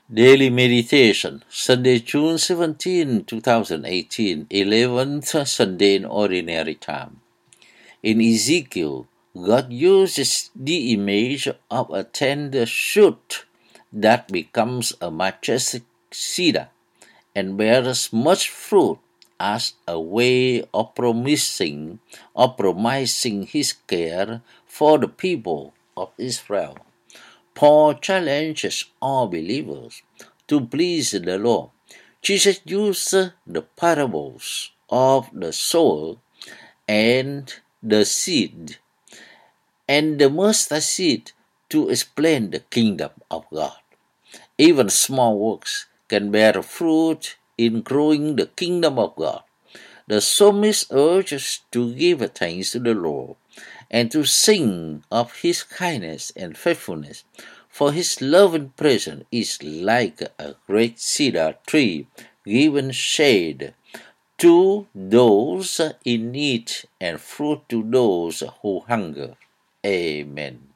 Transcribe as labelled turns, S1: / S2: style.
S1: Daily Meditation, Sunday, June 17, 2018, 11th Sunday in Ordinary Time. In Ezekiel, God uses the image of a tender shoot that becomes a majestic cedar and bears much fruit as a way of promising his care for the people of Israel. Paul challenges all believers to please the Lord. Jesus used the parables of the sower and the seed and the mustard seed to explain the kingdom of God. Even small works can bear fruit in growing the kingdom of God. The psalmist urges to give thanks to the Lord and to sing of his kindness and faithfulness, for his loving presence is like a great cedar tree giving shade to those in need and fruit to those who hunger. Amen.